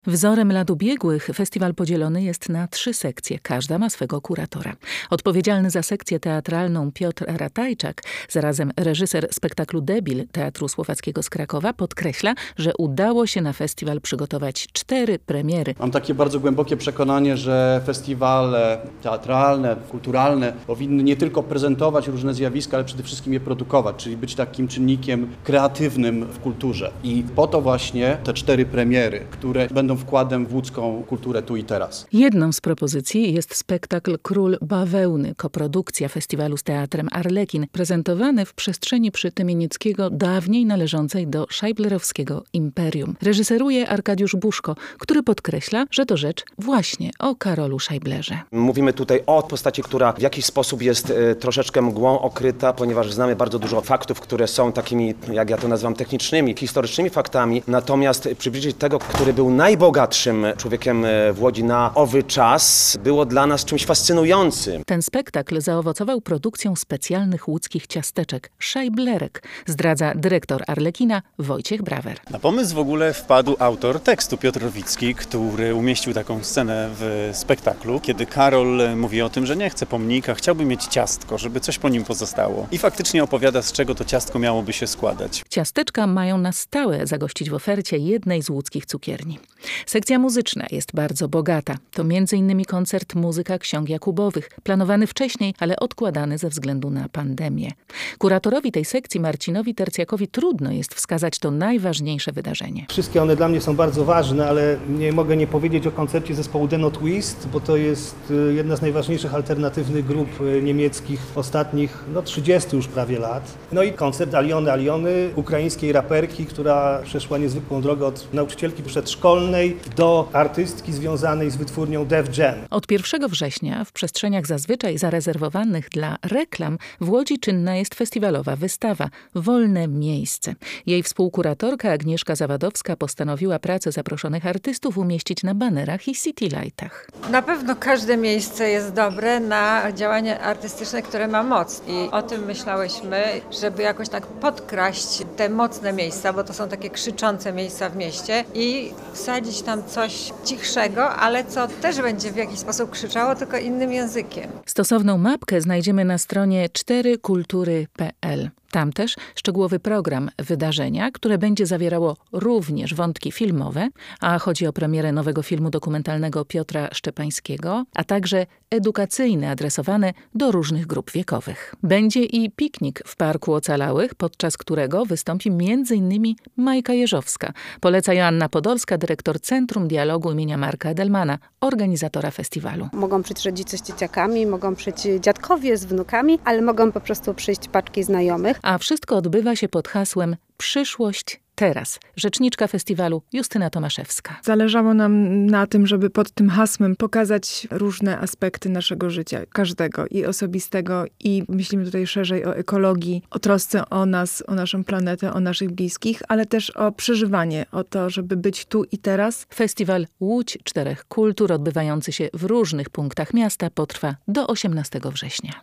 Wzorem lat ubiegłych festiwal podzielony jest na 3 sekcje. Każda ma swego kuratora. Odpowiedzialny za sekcję teatralną Piotr Ratajczak, zarazem reżyser spektaklu Debil Teatru Słowackiego z Krakowa, podkreśla, że udało się na festiwal przygotować 4 premiery. Mam takie bardzo głębokie przekonanie, że festiwale teatralne, kulturalne powinny nie tylko prezentować różne zjawiska, ale przede wszystkim je produkować, czyli być takim czynnikiem kreatywnym w kulturze. I po to właśnie te 4 premiery, które będą wkładem w łódzką kulturę tu i teraz. Jedną z propozycji jest spektakl Król Bawełny, koprodukcja festiwalu z Teatrem Arlekin, prezentowany w przestrzeni przy Tymienieckiego, dawniej należącej do szajblerowskiego imperium. Reżyseruje Arkadiusz Buszko, który podkreśla, że to rzecz właśnie o Karolu Szajblerze. Mówimy tutaj o postaci, która w jakiś sposób jest troszeczkę mgłą okryta, ponieważ znamy bardzo dużo faktów, które są takimi, jak ja to nazywam, technicznymi, historycznymi faktami. Natomiast przybliżyć tego, który był najbogatszym człowiekiem w Łodzi na owy czas, było dla nas czymś fascynującym. Ten spektakl zaowocował produkcją specjalnych łódzkich ciasteczek, szajblerek, zdradza dyrektor Arlekina Wojciech Brawer. Na pomysł w ogóle wpadł autor tekstu Piotr Rowicki, który umieścił taką scenę w spektaklu, kiedy Karol mówi o tym, że nie chce pomnika, chciałby mieć ciastko, żeby coś po nim pozostało. I faktycznie opowiada, z czego to ciastko miałoby się składać. Ciasteczka mają na stałe zagościć w ofercie jednej z łódzkich cukierni. Sekcja muzyczna jest bardzo bogata. To m.in. koncert Muzyka Ksiąg Jakubowych, planowany wcześniej, ale odkładany ze względu na pandemię. Kuratorowi tej sekcji, Marcinowi Tercjakowi, trudno jest wskazać to najważniejsze wydarzenie. Wszystkie one dla mnie są bardzo ważne, ale nie mogę nie powiedzieć o koncercie zespołu Denot Twist, bo to jest jedna z najważniejszych alternatywnych grup niemieckich ostatnich 30 już prawie lat. No i koncert Aliony, ukraińskiej raperki, która przeszła niezwykłą drogę od nauczycielki przedszkolnej do artystki związanej z wytwórnią Def Jam. Od 1 września w przestrzeniach zazwyczaj zarezerwowanych dla reklam w Łodzi czynna jest festiwalowa wystawa Wolne Miejsce. Jej współkuratorka Agnieszka Zawadowska postanowiła pracę zaproszonych artystów umieścić na banerach i citylightach. Na pewno każde miejsce jest dobre na działanie artystyczne, które ma moc. I o tym myślałyśmy, żeby jakoś tak podkraść te mocne miejsca, bo to są takie krzyczące miejsca w mieście i wsadzić tam coś cichszego, ale co też będzie w jakiś sposób krzyczało, tylko innym językiem. Stosowną mapkę znajdziemy na stronie 4kultury.pl. Tam też szczegółowy program wydarzenia, które będzie zawierało również wątki filmowe, a chodzi o premierę nowego filmu dokumentalnego Piotra Szczepańskiego, a także edukacyjne adresowane do różnych grup wiekowych. Będzie i piknik w Parku Ocalałych, podczas którego wystąpi m.in. Majka Jeżowska, poleca Joanna Podolska, dyrektor Centrum Dialogu imienia Marka Edelmana, organizatora festiwalu. Mogą przyjść rodzice z dzieciakami, mogą przyjść dziadkowie z wnukami, ale mogą po prostu przyjść paczki znajomych. A wszystko odbywa się pod hasłem Przyszłość teraz. Rzeczniczka festiwalu Justyna Tomaszewska. Zależało nam na tym, żeby pod tym hasłem pokazać różne aspekty naszego życia, każdego, i osobistego, i myślimy tutaj szerzej o ekologii, o trosce o nas, o naszą planetę, o naszych bliskich, ale też o przeżywanie, o to, żeby być tu i teraz. Festiwal Łódź 4 Kultur, odbywający się w różnych punktach miasta, potrwa do 18 września.